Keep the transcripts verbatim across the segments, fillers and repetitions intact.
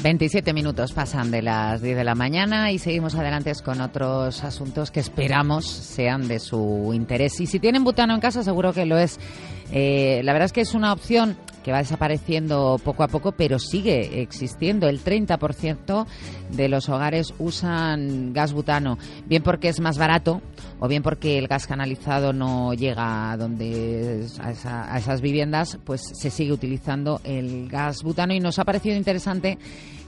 veintisiete minutos pasan de las diez de la mañana y seguimos adelante con otros asuntos que esperamos sean de su interés. Y si tienen butano en casa, seguro que lo es. Eh, la verdad es que es una opción que va desapareciendo poco a poco, pero sigue existiendo. El treinta por ciento de los hogares usan gas butano, bien porque es más barato o bien porque el gas canalizado no llega a, donde, a, esa, a esas viviendas, pues se sigue utilizando el gas butano. Y nos ha parecido interesante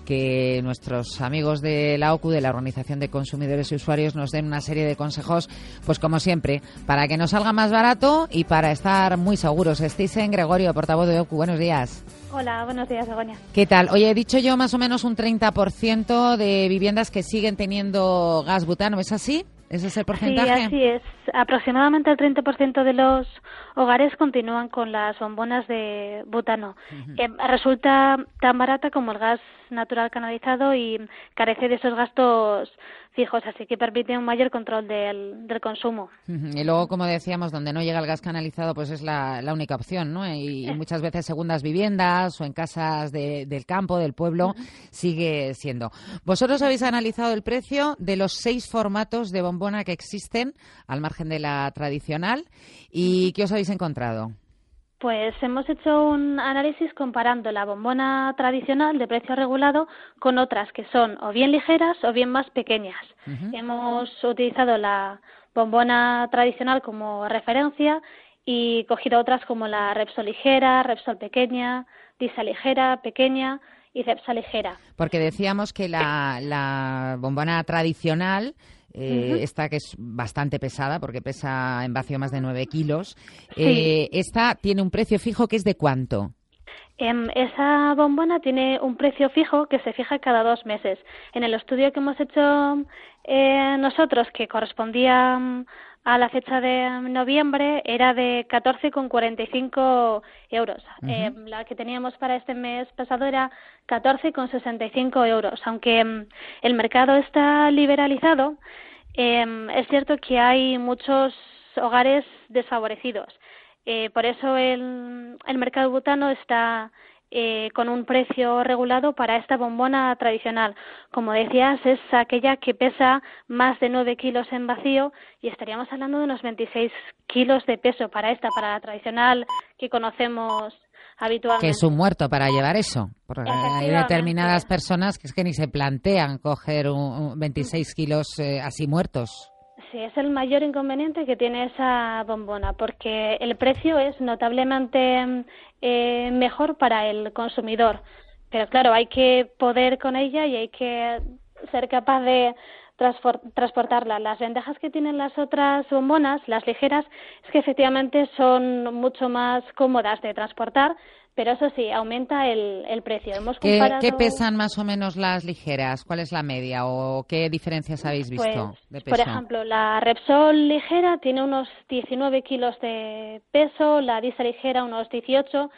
que nuestros amigos de la O C U, de la Organización de Consumidores y Usuarios, nos den una serie de consejos, pues como siempre, para que nos salga más barato y para estar muy seguros. Stisen Gregorio, portavoz de O C U, buenos días. Hola, buenos días, Begoña. ¿Qué tal? Oye, he dicho yo más o menos un treinta por ciento de viviendas que siguen teniendo gas butano, ¿es así? ¿Ese es el porcentaje? Sí, así es. Aproximadamente el treinta por ciento de los hogares continúan con las bombonas de butano. Uh-huh. Eh, resulta tan barata como el gas natural canalizado y carece de esos gastos fijos, así que permite un mayor control del, del consumo. Uh-huh. Y luego, como decíamos, donde no llega el gas canalizado, pues es la, la única opción, ¿no? Y, y muchas veces segundas viviendas o en casas de, del campo, del pueblo, uh-huh, sigue siendo. Vosotros habéis analizado el precio de los seis formatos de bombona que existen, al margen de la tradicional, ¿y qué os habéis encontrado? Pues hemos hecho un análisis comparando la bombona tradicional de precio regulado con otras que son o bien ligeras o bien más pequeñas. Uh-huh. Hemos utilizado la bombona tradicional como referencia y cogido otras como la Repsol ligera, Repsol pequeña, Disa ligera, pequeña y Cepsa ligera. Porque decíamos que la, la bombona tradicional, Eh, uh-huh, esta que es bastante pesada porque pesa en vacío más de nueve kilos, eh, sí, esta tiene un precio fijo que es ¿de cuánto? Eh, esa bombona tiene un precio fijo que se fija cada dos meses. En el estudio que hemos hecho eh, nosotros, que correspondía a la fecha de noviembre, era de catorce con cuarenta y cinco euros. Uh-huh. Eh, la que teníamos para este mes pasado era catorce con sesenta y cinco euros. Aunque eh, el mercado está liberalizado, eh, es cierto que hay muchos hogares desfavorecidos. Eh, por eso el, el mercado butano está eh, con un precio regulado para esta bombona tradicional. Como decías, es aquella que pesa más de nueve kilos en vacío y estaríamos hablando de unos veintiséis kilos de peso para esta, para la tradicional que conocemos habitualmente. Que es un muerto para llevar eso. Porque hay determinadas personas que es que ni se plantean coger un, un veintiséis kilos eh, así muertos. Sí, es el mayor inconveniente que tiene esa bombona, porque el precio es notablemente eh, mejor para el consumidor. Pero claro, hay que poder con ella y hay que ser capaz de transportarla. Las ventajas que tienen las otras bombonas, las ligeras, es que efectivamente son mucho más cómodas de transportar, pero eso sí, aumenta el, el precio. Hemos comparado... ¿Qué, ¿Qué pesan más o menos las ligeras? ¿Cuál es la media o qué diferencias habéis visto pues, de peso? Por ejemplo, la Repsol ligera tiene unos diecinueve kilos de peso, la Disa ligera unos dieciocho,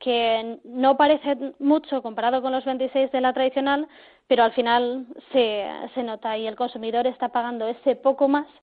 que no parece mucho comparado con los veintiséis de la tradicional, pero al final se, se nota y el consumidor está pagando ese poco más